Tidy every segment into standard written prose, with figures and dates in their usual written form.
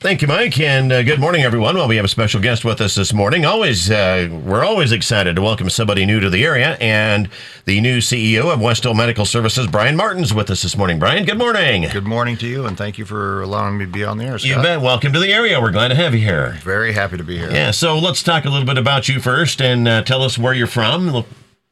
Thank you, Mike, and good morning, everyone. Well, we have a special guest with us this morning. We're always excited to welcome somebody new to the area, and the new CEO of West Holt Medical Services, Brian Martin's with us this morning. Brian, good morning. Good morning to you, and thank you for allowing me to be on the air, Scott. You bet. Welcome to the area. We're glad to have you here. Very happy to be here. Yeah, so let's talk a little bit about you first, and tell us where you're from.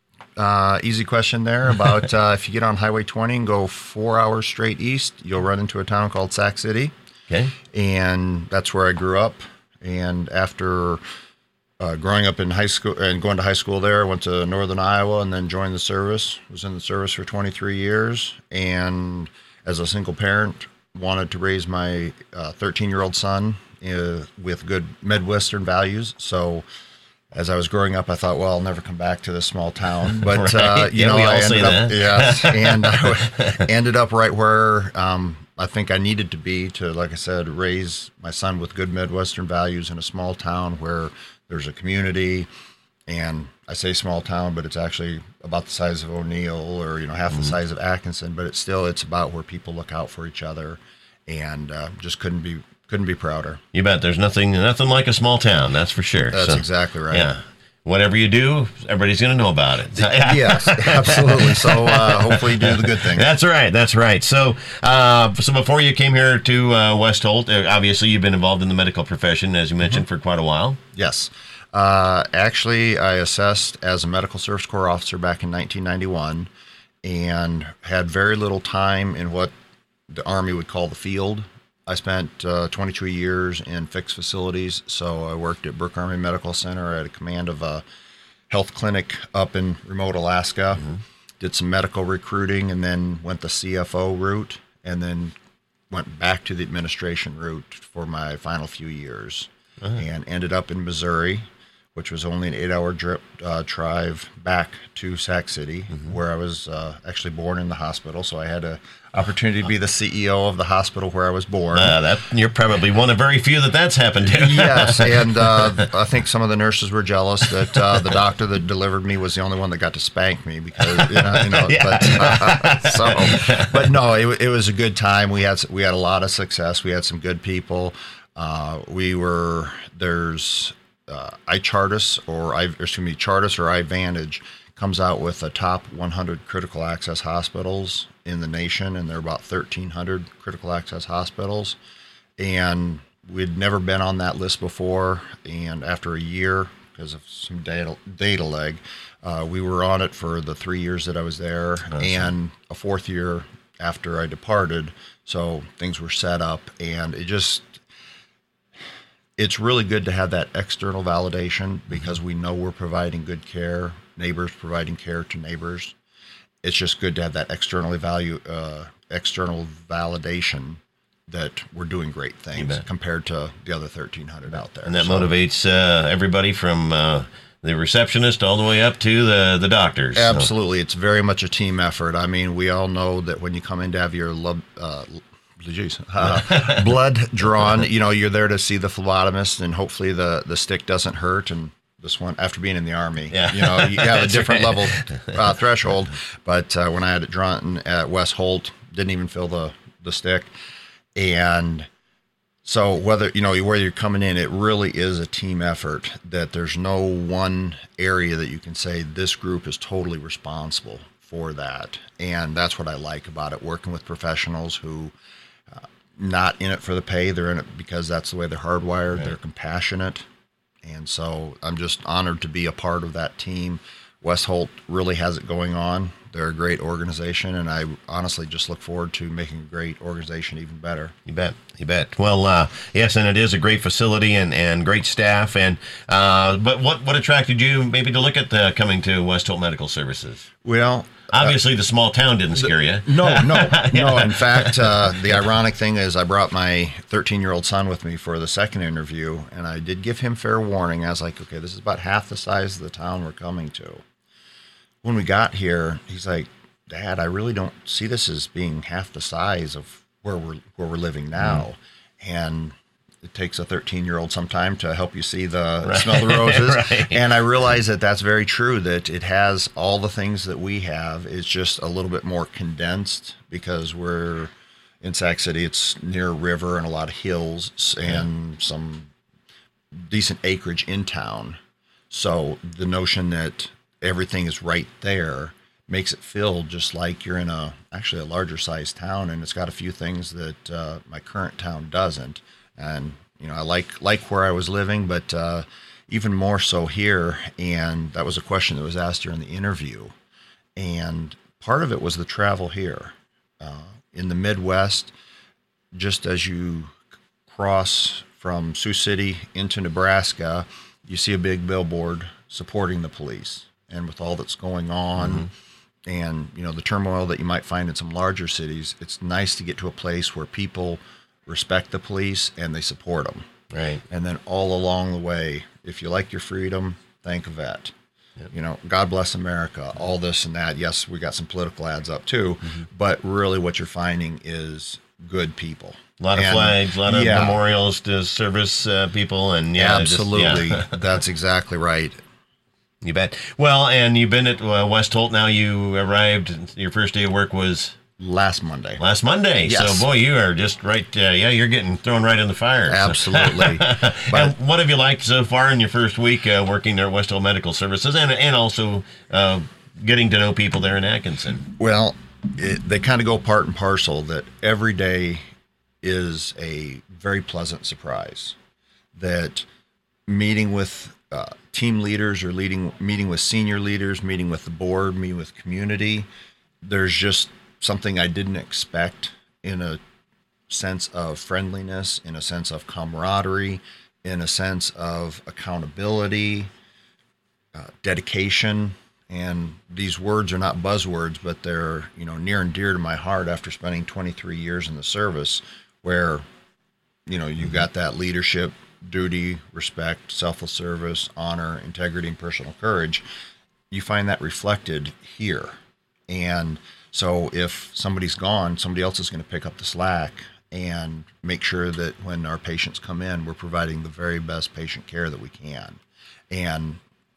Easy question there about if you get on Highway 20 and go 4 hours straight east, you'll run into a town called Sac City. Okay. And that's where I grew up. And after growing up in high school and going to high school there, I went to Northern Iowa and then joined the service. Was in the service for 23 years. And as a single parent, wanted to raise my 13-year-old son with good Midwestern values. So as I was growing up, I thought, well, I'll never come back to this small town. But, right. We all I say ended up, that. yes, and I ended up right where I think I needed to be to, like I said, raise my son with good Midwestern values in a small town where there's a community. And I say small town, but it's actually about the size of O'Neill or, half the size of Atkinson. But it's about where people look out for each other, and just couldn't be prouder. You bet. There's nothing like a small town, that's for sure. That's exactly right. Yeah. Whatever you do, everybody's going to know about it. Yes, absolutely. So hopefully you do the good thing. That's right. So before you came here to West Holt, obviously you've been involved in the medical profession, as you mentioned, for quite a while. Yes. Actually, I assessed as a medical service corps officer back in 1991 and had very little time in what the Army would call the field. I spent 22 years in fixed facilities, so I worked at Brooke Army Medical Center. I had a command of a health clinic up in remote Alaska, did some medical recruiting, and then went the CFO route, and then went back to the administration route for my final few years, and ended up in Missouri, which was only an 8-hour drive back to Sac City, where I was actually born in the hospital. So I had an opportunity to be the CEO of the hospital where I was born. You're probably one of very few that's happened to. Yes, and I think some of the nurses were jealous that the doctor that delivered me was the only one that got to spank me because but no, it was a good time. We had a lot of success. We had some good people. Chartis or iVantage comes out with the top 100 critical access hospitals in the nation, and there are about 1,300 critical access hospitals. And we'd never been on that list before, and after a year, because of some data lag, we were on it for the 3 years that I was there, and a fourth year after I departed. So things were set up, and it's really good to have that external validation because we know we're providing good care, neighbors providing care to neighbors. It's just good to have that external validation that we're doing great things compared to the other 1,300 out there. And that motivates everybody from the receptionist all the way up to the doctors. Absolutely. So. It's very much a team effort. I mean, we all know that when you come in to have your blood drawn, you're there to see the phlebotomist, and hopefully the stick doesn't hurt. And this one, after being in the Army, you have a different level threshold. But when I had it drawn at West Holt, didn't even feel the stick. And so whether you're coming in, it really is a team effort. That there's no one area that you can say this group is totally responsible for that. And that's what I like about it, working with professionals who not in it for the pay. They're in it because that's the way they're hardwired. Right. They're compassionate. And so I'm just honored to be a part of that team. West Holt really has it going on. They're a great organization, and I honestly just look forward to making a great organization even better. You bet. Well, yes, and it is a great facility and great staff. And but what attracted you maybe to look at coming to West Holt Medical Services? Well, obviously the small town didn't scare you. No. In fact, the ironic thing is I brought my 13-year-old son with me for the second interview, and I did give him fair warning. I was like, okay, this is about half the size of the town we're coming to. When we got here, he's like, Dad, I really don't see this as being half the size of where we're living now. And it takes a 13-year-old some time to help you see smell the roses. Right. And I realize that that's very true, that it has all the things that we have. It's just a little bit more condensed because we're in Sac City. It's near a river and a lot of hills and some decent acreage in town. So the notion that everything is right there makes it feel just like you're in actually a larger sized town, and it's got a few things that my current town doesn't. And I like where I was living, but even more so here. And that was a question that was asked during the interview. And part of it was the travel here. In the Midwest, just as you cross from Sioux City into Nebraska, you see a big billboard supporting the police. And with all that's going on and, the turmoil that you might find in some larger cities, it's nice to get to a place where people respect the police and they support them. Right. And then all along the way, if you like your freedom, thank a vet. Yep. God bless America, all this and that. Yes, we got some political ads up too, but really what you're finding is good people. A lot of flags, a lot of memorials to service people, and absolutely, that's exactly right. You bet. Well, and you've been at West Holt now. You arrived. Your first day of work was last Monday. Yes. So, boy, you are just right. You're getting thrown right in the fire. Absolutely. And what have you liked so far in your first week working there at West Holt Medical Services, and also getting to know people there in Atkinson? Well, they kind of go part and parcel. That every day is a very pleasant surprise. That meeting with team leaders or meeting with senior leaders, meeting with the board, meeting with community, there's just something I didn't expect in a sense of friendliness, in a sense of camaraderie, in a sense of accountability, dedication. And these words are not buzzwords, but they're near and dear to my heart after spending 23 years in the service, where you've got that leadership, duty, respect, selfless service, honor, integrity, and personal courage. You find that reflected here. And so if somebody's gone, somebody else is going to pick up the slack and make sure that when our patients come in, we're providing the very best patient care that we can. And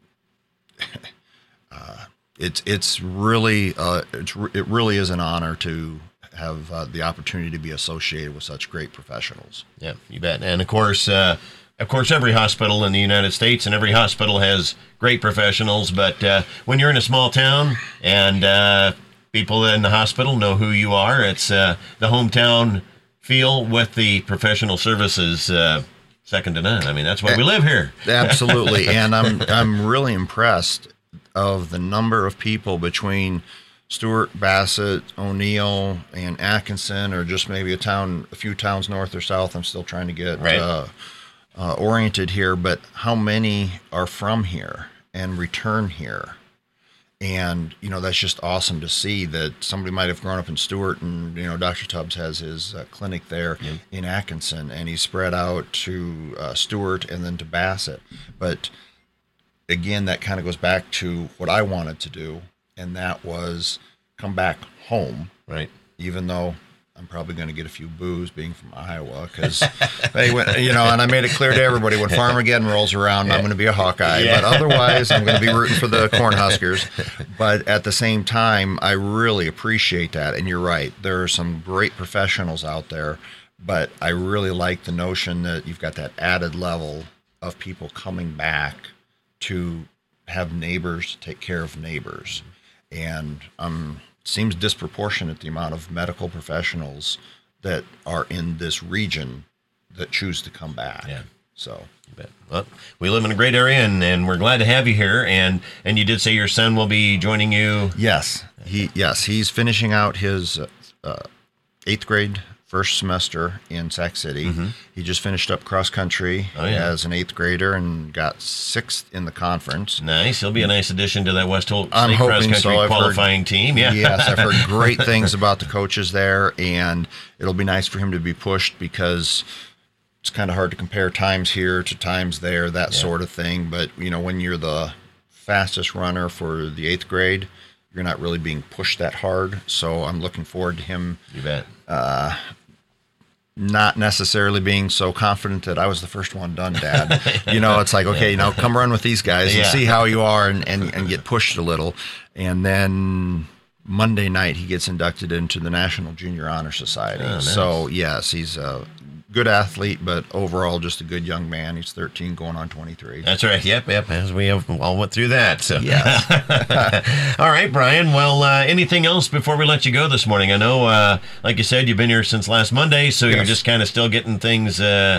it really is an honor to have the opportunity to be associated with such great professionals. Yeah, you bet. And of course, every hospital in the United States and every hospital has great professionals. But when you're in a small town and people in the hospital know who you are, it's the hometown feel with the professional services second to none. I mean, that's why we live here. Absolutely. And I'm really impressed of the number of people between Stuart, Bassett, O'Neill, and Atkinson, or just maybe a few towns north or south. I'm still trying to get oriented here, but how many are from here and return here? And, that's just awesome to see that somebody might have grown up in Stuart and, Dr. Tubbs has his clinic there in Atkinson, and he's spread out to Stuart and then to Bassett. But again, that kind of goes back to what I wanted to do, and that was come back home. Right. Even though I'm probably going to get a few boos being from Iowa, because and I made it clear to everybody when Farmageddon rolls around, I'm going to be a Hawkeye, but otherwise I'm going to be rooting for the Cornhuskers. But at the same time, I really appreciate that. And you're right, there are some great professionals out there, but I really like the notion that you've got that added level of people coming back to have neighbors take care of neighbors. And seems disproportionate the amount of medical professionals that are in this region that choose to come back. Yeah. So, well, we live in a great area, and we're glad to have you here. And you did say your son will be joining you. Yes, he's finishing out his 8th grade first semester in Sac City. He just finished up cross country as an 8th grader and got 6th in the conference. Nice. He'll be a nice addition to that West Holt State cross country qualifying team. Yeah. Yes, I've heard great things about the coaches there, and it'll be nice for him to be pushed because it's kind of hard to compare times here to times there, that sort of thing. But, when you're the fastest runner for the 8th grade, you're not really being pushed that hard. So I'm looking forward to him. You bet. Not necessarily being so confident that I was the first one done, Dad. It's like, okay, now come run with these guys and see how you are and get pushed a little. And then, Monday night he gets inducted into the National Junior Honor Society. Oh, nice. So yes, he's a good athlete, but overall just a good young man. He's 13 going on 23. That's right. Yep. As we all went through that. So yes. All right, Brian. Well, anything else before we let you go this morning? I know, like you said, you've been here since last Monday, so you're just kind of still getting things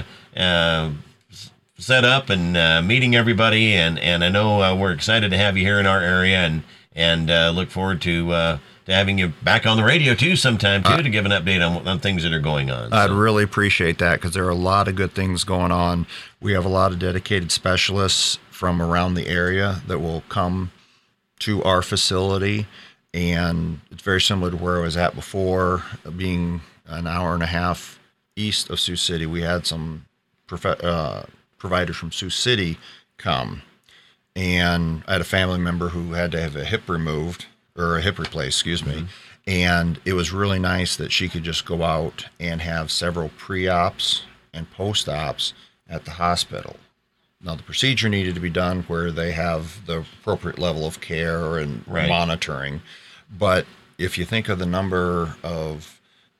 set up and meeting everybody, and I know we're excited to have you here in our area, and look forward to having you back on the radio too sometime too to give an update on things that are going on. I'd really appreciate that, because there are a lot of good things going on. We have a lot of dedicated specialists from around the area that will come to our facility, and it's very similar to where I was at before, being an hour and a half east of Sioux City. We had some providers from Sioux City come, and I had a family member who had to have a hip removed, or a hip replaced, excuse me. And it was really nice that she could just go out and have several pre-ops and post-ops at the hospital. Now, the procedure needed to be done where they have the appropriate level of care and monitoring. But if you think of the number of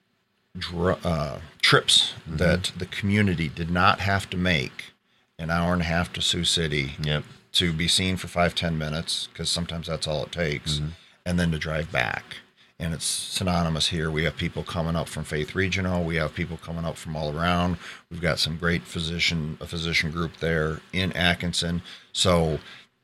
trips that the community did not have to make, an hour and a half to Sioux City to be seen for 5-10 minutes, because sometimes that's all it takes, and then to drive back. And it's synonymous here. We have people coming up from Faith Regional. We have people coming up from all around. We've got some great a physician group there in Atkinson. So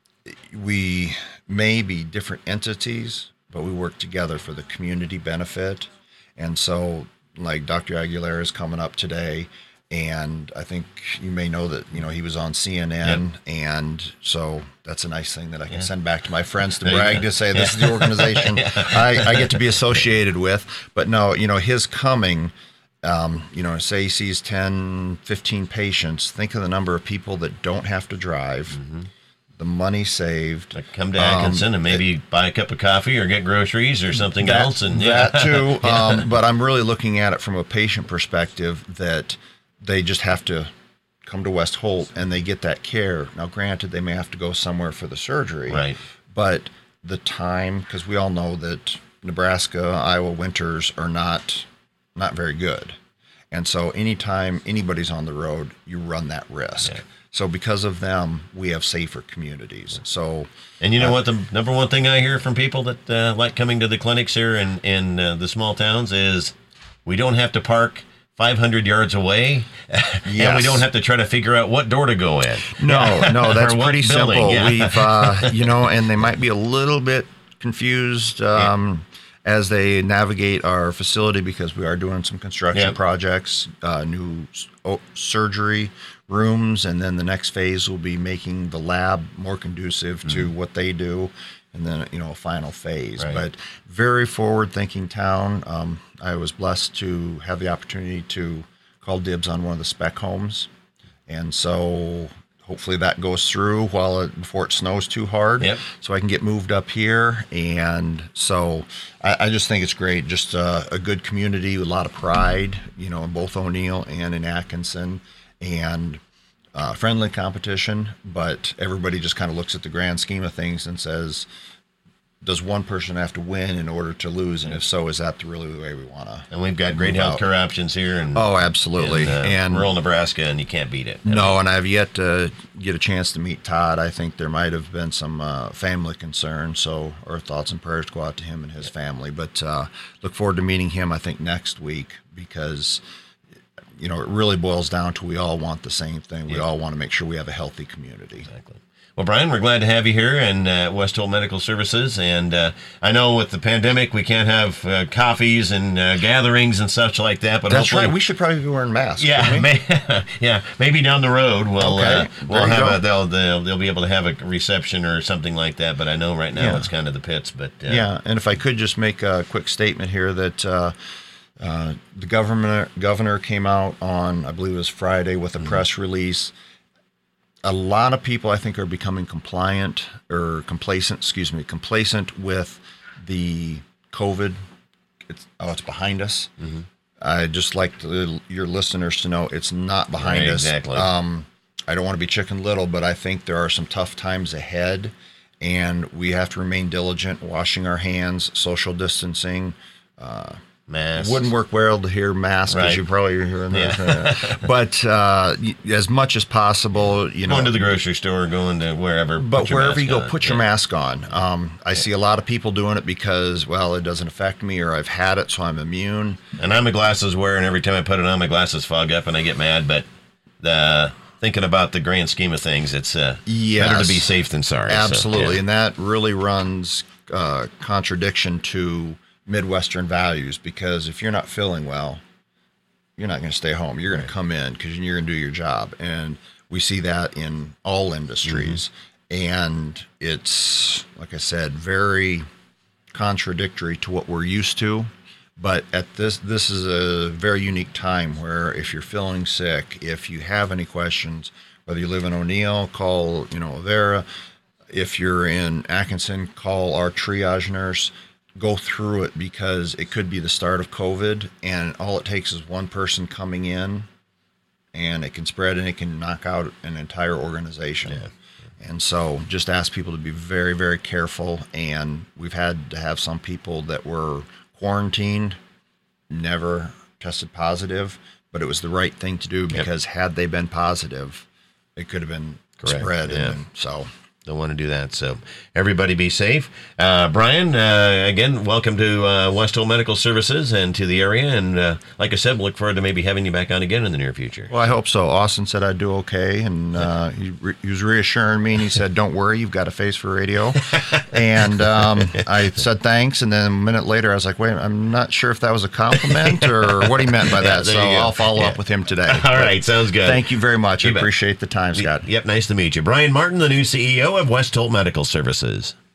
we may be different entities, but we work together for the community benefit. And so, like, Dr. Aguilera is coming up today, and I think you may know that, he was on CNN, and so that's a nice thing that I can send back to my friends to brag, to say this is the organization I get to be associated with. But no, his coming, say he sees 10, 15 patients, think of the number of people that don't have to drive, the money saved. Like come to Atkinson and maybe buy a cup of coffee or get groceries or something else. And that too, but I'm really looking at it from a patient perspective, that they just have to come to West Holt and they get that care. Now, granted, they may have to go somewhere for the surgery, but the time, because we all know that Nebraska, Iowa winters are not very good. And so anytime anybody's on the road, you run that risk. So because of them, we have safer communities. So, and you know what? The number one thing I hear from people that like coming to the clinics here in the small towns is we don't have to park 500 yards away, and we don't have to try to figure out what door to go in. No, that's pretty simple. We've, and they might be a little bit confused as they navigate our facility, because we are doing some construction projects, new surgery rooms, and then the next phase will be making the lab more conducive to what they do, and then a final phase. But very forward-thinking town. I was blessed to have the opportunity to call dibs on one of the spec homes, and so hopefully that goes through before it snows too hard, so I can get moved up here. And so I just think it's great. Just a good community with a lot of pride, in both O'Neill and in Atkinson, and friendly competition, but everybody just kind of looks at the grand scheme of things and says, does one person have to win in order to lose? And if so, is that really the way we want to? And we've got great healthcare options here. And, absolutely. And rural Nebraska, and you can't beat it. No, and I've yet to get a chance to meet Todd. I think there might have been some family concern, so our thoughts and prayers go out to him and his family. But look forward to meeting him, I think, next week, because it really boils down to we all want the same thing. We all want to make sure we have a healthy community. Exactly. Well, Brian, we're glad to have you here in West Holt Medical Services. And I know with the pandemic, we can't have coffees and gatherings and such like that. But that's right. We should probably be wearing masks. Yeah, maybe down the road we'll have they'll be able to have a reception or something like that. But I know right now it's kind of the pits. But and if I could just make a quick statement here that the governor came out on, I believe it was Friday, with a press release. A lot of people, I think, are becoming complacent with the COVID. It's behind us. I'd just like your listeners to know it's not behind us. Exactly. I don't want to be Chicken Little, but I think there are some tough times ahead, and we have to remain diligent, washing our hands, social distancing. Masks. Wouldn't work well to hear masks, Right. as you probably are hearing that. But as much as possible, Going to the grocery store, going to wherever. But wherever you go, on. put your mask on. I see a lot of people doing it because, well, it doesn't affect me, or I've had it, so I'm immune. And I'm a glasses wearer, and every time I put it on, my glasses fog up, and I get mad. But thinking about the grand scheme of things, it's better to be safe than sorry. Absolutely, So, yeah. and that really runs contradiction to Midwestern values, because if you're not feeling well, you're not going to stay home. You're going to come in because you're going to do your job. And we see that in all industries. And it's, like I said, very contradictory to what we're used to. But at this is a very unique time where if you're feeling sick, if you have any questions, whether you live in O'Neill, call, Avera. If you're in Atkinson, call our triage nurse. Go through it, because it could be the start of COVID, and all it takes is one person coming in, and it can spread, and it can knock out an entire organization. Yeah. And so just ask people to be very, very careful. And we've had to have some people that were quarantined, never tested positive, but it was the right thing to do, because had they been positive, it could have been spread. Yeah. And so don't want to do that. So everybody be safe. Brian, again, welcome to Westhill Medical Services and to the area. And like I said, we'll look forward to maybe having you back on again in the near future. Well, I hope so. Austin said I'd do okay, and he was reassuring me, and he said, "Don't worry, you've got a face for radio." And I said thanks, and then a minute later, I was like, "Wait, I'm not sure if that was a compliment or what he meant by that." there So you go. I'll follow up with him today. All right, sounds good. Thank you very much. I You bet. appreciate the time, Scott. Yep, nice to meet you. Brian Martin, the new CEO of Westhill Medical Services.